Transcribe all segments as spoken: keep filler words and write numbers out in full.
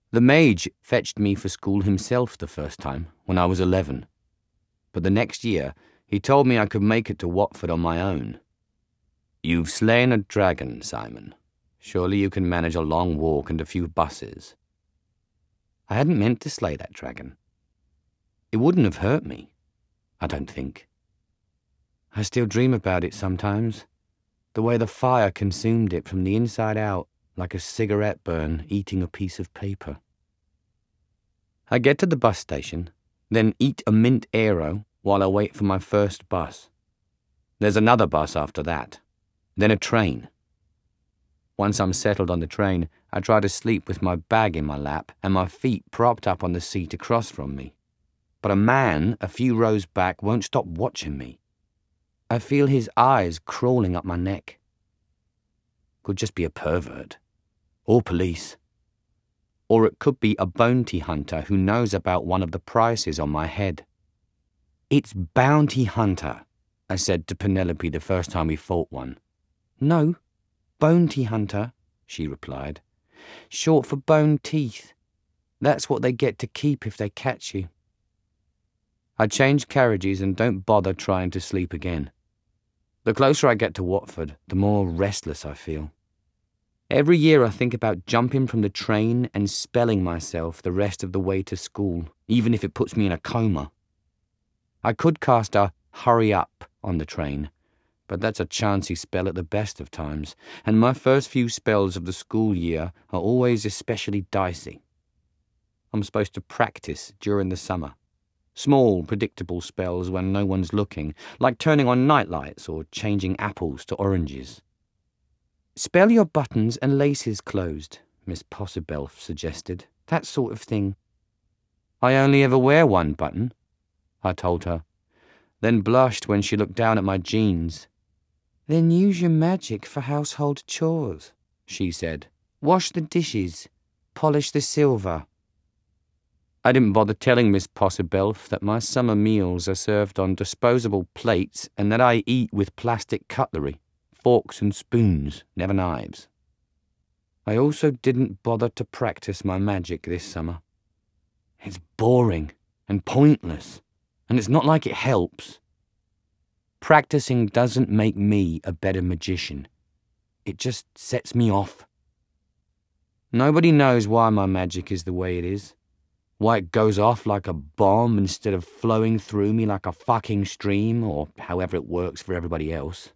The mage fetched me for school himself the first time, when I was eleven. But the next year, he told me I could make it to Watford on my own. "You've slain a dragon, Simon. Surely you can manage a long walk and a few buses." I hadn't meant to slay that dragon. It wouldn't have hurt me, I don't think. I still dream about it sometimes, the way the fire consumed it from the inside out, like a cigarette burn eating a piece of paper. I get to the bus station, then eat a mint aero while I wait for my first bus. There's another bus after that, then a train. Once I'm settled on the train, I try to sleep with my bag in my lap and my feet propped up on the seat across from me. But a man a few rows back won't stop watching me. I feel his eyes crawling up my neck. Could just be a pervert. Or police. Or it could be a bounty hunter who knows about one of the prices on my head. "It's bounty hunter," I said to Penelope the first time we fought one. "No, bounty hunter," she replied. "Short for bone teeth. That's what they get to keep if they catch you." I change carriages and don't bother trying to sleep again. The closer I get to Watford, the more restless I feel. Every year I think about jumping from the train and spelling myself the rest of the way to school, even if it puts me in a coma. I could cast a "hurry up" on the train, but that's a chancy spell at the best of times, and my first few spells of the school year are always especially dicey. I'm supposed to practice during the summer. Small, predictable spells when no one's looking, like turning on nightlights or changing apples to oranges. "Spell your buttons and laces closed," Miss Possibelf suggested. "That sort of thing." "I only ever wear one button," I told her, then blushed when she looked down at my jeans. "Then use your magic for household chores," she said. "Wash the dishes, polish the silver." I didn't bother telling Miss Possibelf that my summer meals are served on disposable plates and that I eat with plastic cutlery. Forks and spoons, never knives. I also didn't bother to practice my magic this summer. It's boring and pointless, and it's not like it helps. Practicing doesn't make me a better magician. It just sets me off. Nobody knows why my magic is the way it is, why it goes off like a bomb instead of flowing through me like a fucking stream, or however it works for everybody else.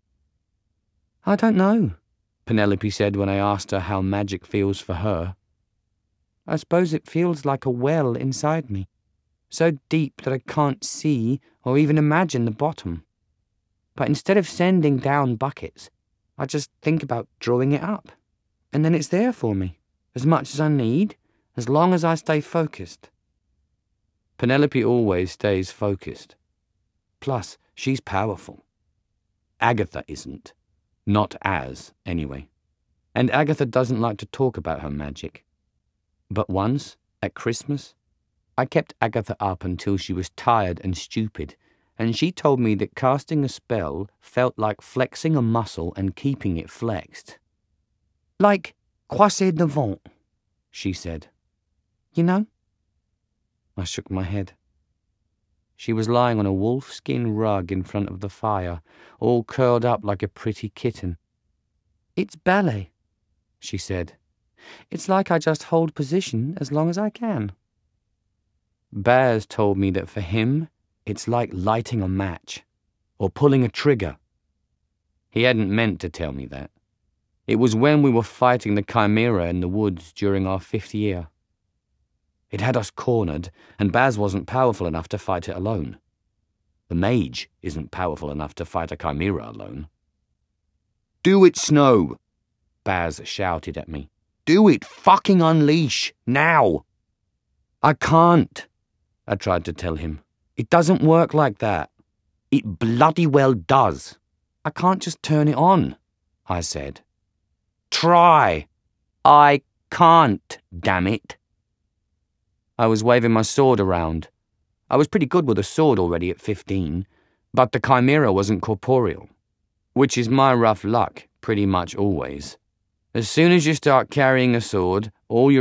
"I don't know," Penelope said when I asked her how magic feels for her. "I suppose it feels like a well inside me, so deep that I can't see or even imagine the bottom. But instead of sending down buckets, I just think about drawing it up, and then it's there for me, as much as I need, as long as I stay focused." Penelope always stays focused. Plus, she's powerful. Agatha isn't. Not as, anyway. And Agatha doesn't like to talk about her magic. But once, at Christmas, I kept Agatha up until she was tired and stupid, and she told me that casting a spell felt like flexing a muscle and keeping it flexed. "Like croiser devant," she said. "You know?" I shook my head. She was lying on a wolfskin rug in front of the fire, all curled up like a pretty kitten. "It's ballet," she said. "It's like I just hold position as long as I can." Baz told me that for him, it's like lighting a match, or pulling a trigger. He hadn't meant to tell me that. It was when we were fighting the Chimera in the woods during our fifth year. It had us cornered, and Baz wasn't powerful enough to fight it alone. The mage isn't powerful enough to fight a Chimera alone. "Do it, Snow!" Baz shouted at me. "Do it! Fucking unleash! Now!" "I can't," I tried to tell him. "It doesn't work like that." "It bloody well does." "I can't just turn it on," I said. "Try." "I can't, damn it." I was waving my sword around. I was pretty good with a sword already at fifteen, but the Chimera wasn't corporeal, which is my rough luck pretty much always. As soon as you start carrying a sword, all your